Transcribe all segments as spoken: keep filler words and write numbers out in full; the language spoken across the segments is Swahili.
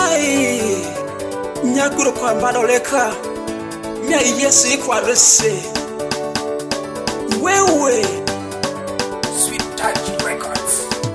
Ai nyakuru kwa madoleka mia Yesu kwa rese wewe Sweet Touch Records.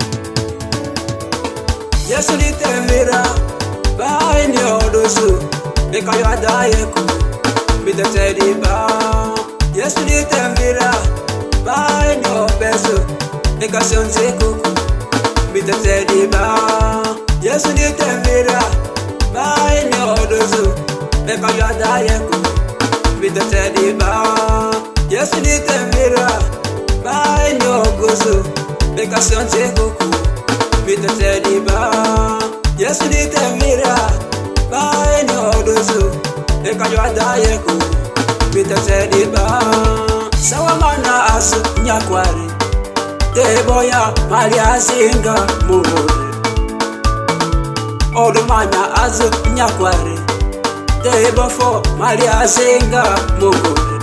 Yesu nitemira bai ni odosu ekayo adayeko bitetedi ba Yesu nitemira bai ni obesu ekasonze kuku bitetedi ba Yesu nitemira bai ni odosu ekayo adayeko bitetedi ba Yesu nitemira bai ni ogosu ekasonze kuku bitetedi ba Yesu nitemira bai ni odosu ekayo adayeko bitetedi ba sawa mana asu nyakwari Deboya Maria Zinga Mugore Odumanya Azu Nyakware Debofo Maria Zinga Mugore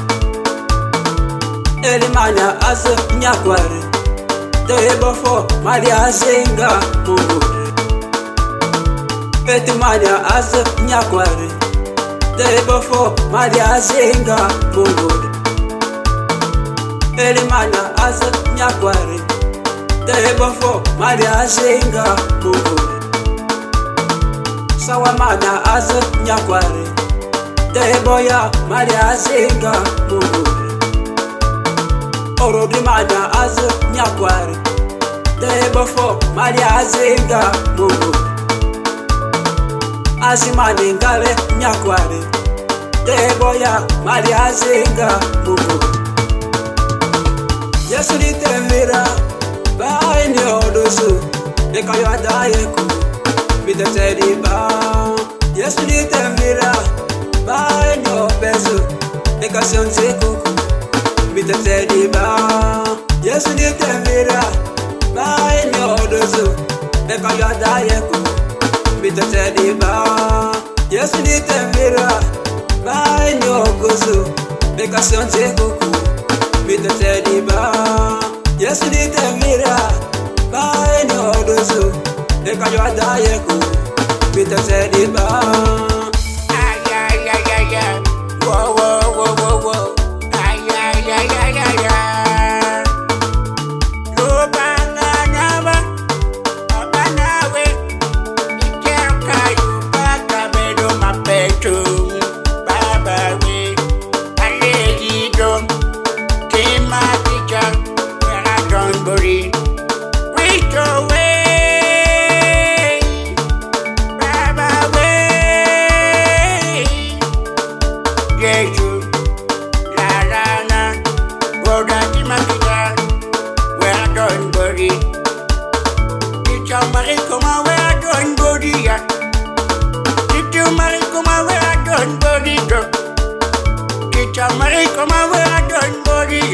Elimanya Azu Nyakware Debofo Maria Zinga Mugore Etimanya Azu Nyakware Debofo Maria Zinga Mugore Elimanya Azu Nyakware Debofo Maria Zinga Mugore Sawamanya Azu Nyakware Deboya Maria Zinga Mugore Orodimanya Azu Nyakware Debofo Maria Zinga Mugore Azimani Ngale Nyakware Deboya Maria Zinga Mugore Yesu nitemira bai ni odosu ekayo adayeko bitetedi ba Yesu nitemira bai ni obesu ekasonze kuku bitetedi ba Yesu nitemira bai ni odosu ekayo adayeko bitetedi ba Yesu nitemira bai ni ogosu ekasonze kuku bitetedi ba Yesu nitemira bai ni odosu ekayo adayeko bitetedi ba Ay, ay, ay, ay, ay. Whoa, whoa, whoa, whoa, whoa. Ay, ay, ay, ay, ay, ay. Lubanga nyaba, abanawe. Ikerka yubaka bedo mapetu. Baba we, aledido. Kima tika, wera don't worry. Reach away. Jesu, la la la, Roda di Makita, where I don't worry. Did you marry come where I don't worry? Did you marry come where I don't worry? Did you marry come where I don't worry?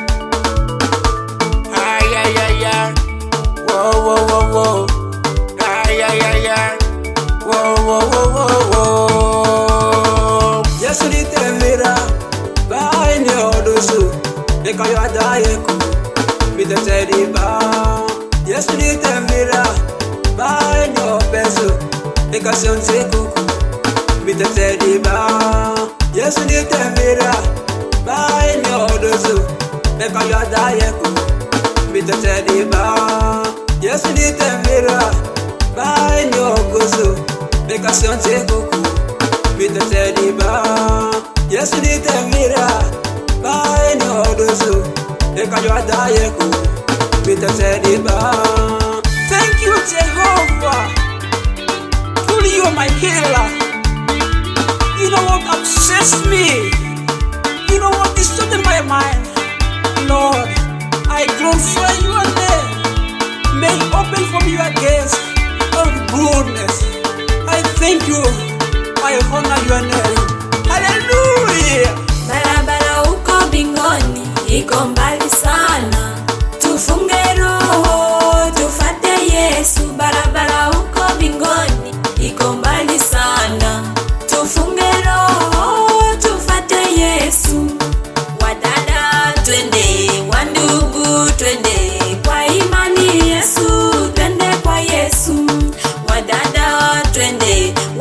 Ay ay ay ay, whoa whoa whoa whoa, ay ay ay ay, whoa whoa whoa whoa whoa. Yesu nitemira bai ni odosu ekayo adayeko bitetedi ba Yesu nitemira bai ni obesu ekasonze kuku bitetedi ba Yesu nitemira bai ni odosu ekayo adayeko bitetedi ba Yesu nitemira bai ni ogosu ekasonze kuku bitetedi ba Yesu nitemira bai ni odosu ekayo adayeko bitetedi ba Thank you Jehovah, truly you are my healer. You know what obsessed me, you know what distorted my mind. Lord, I glorify your name. May open for me your gates of goodness. I thank you, I honor your name. Hallelujah. Barabara uko bingoni iko mbali sana, tufunge roho tufate Yesu. Barabara uko bingoni iko mbali sana, tufunge roho tufate Yesu. Wadada twende, wandugu twende, kwa imani Yesu twende kwa Yesu. Wadada twende,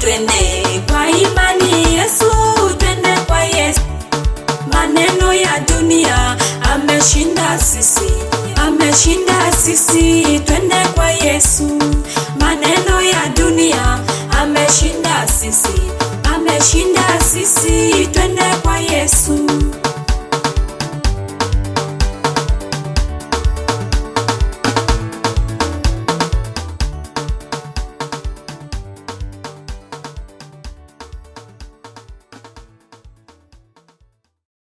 twende kwa imani Yesu, twende kwa Yesu. Maneno ya dunia ameshinda sisi, ameshinda sisi, twende kwa Yesu. Maneno ya dunia ameshinda sisi, ameshinda sisi, twende kwa Yesu.